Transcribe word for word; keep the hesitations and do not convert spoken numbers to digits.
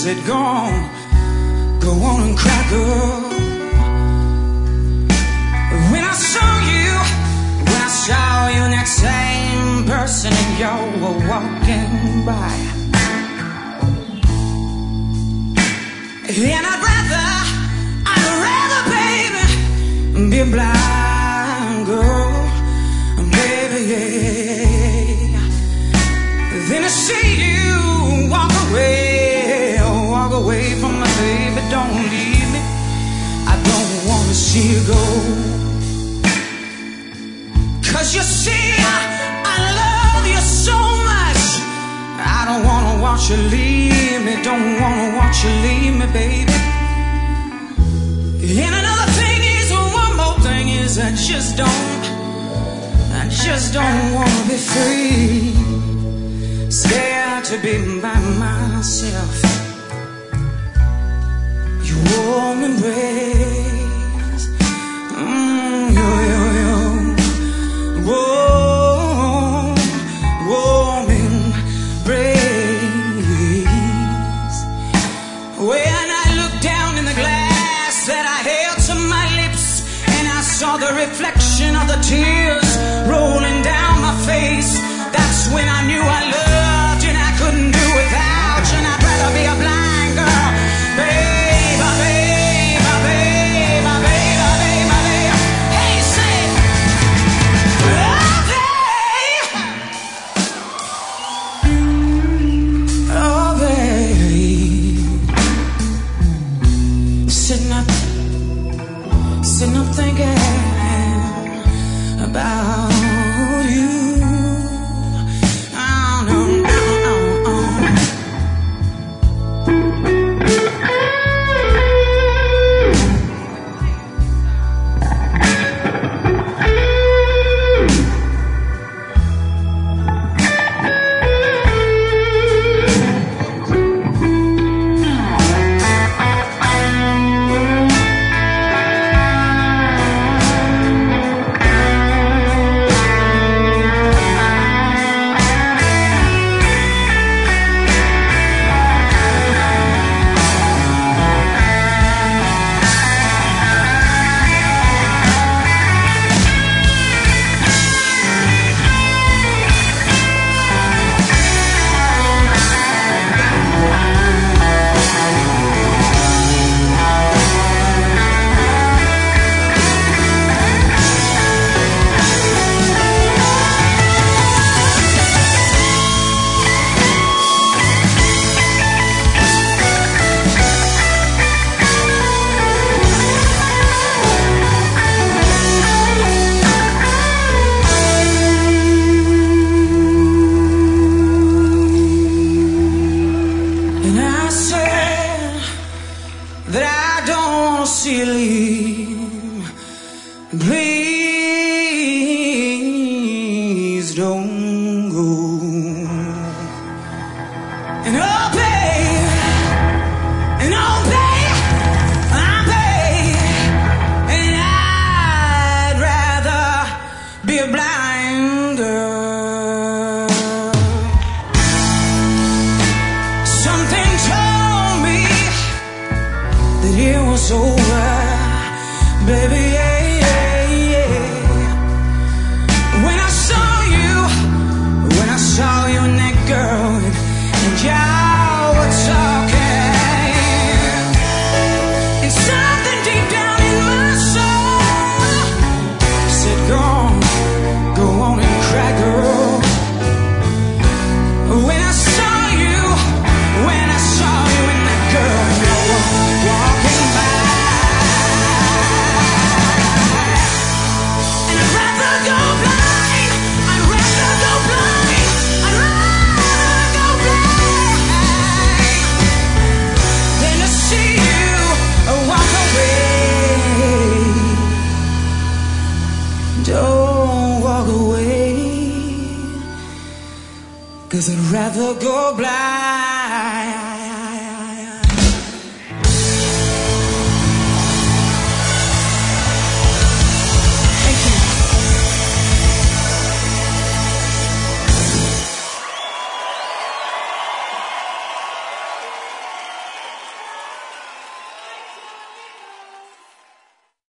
said, go on, go on and cry, girl. When I saw you, when I saw you, that same person and you were walking by, and I'd rather, I'd rather, baby, be a blind girl, baby, yeah, than to see you walk away, walk away from my baby. Don't leave me, I don't want to see you go. Cause you see, I, I love you so much, I don't wanna watch you leave me, don't wanna watch you leave me, baby. And another thing is, one more thing is, I just don't, I just don't wanna be free, scared to be by myself. Your warm embrace, mm, yo, yo, yo. Warm, warm embrace. When I looked down in the glass that I held to my lips, and I saw the reflection of the tears rolling down my face, that's when I knew I loved you and I couldn't do without you, and I'd rather be a blind girl, baby. Sitting up thinking about you. Oh, no, no, no, no. Please don't go. And oh, babe, and oh, babe, I'm babe, and I'd rather be a blind girl. Something told me that it was over, baby, yeah. Saw you and that girl, and y'all were talking, and something deep down in my soul said, go on, go on and cry, girl. When I saw you, when I saw you and that girl, you were walking by, and I'd rather go blind, I'd rather go blind. Don't walk away, 'cause I'd rather go blind.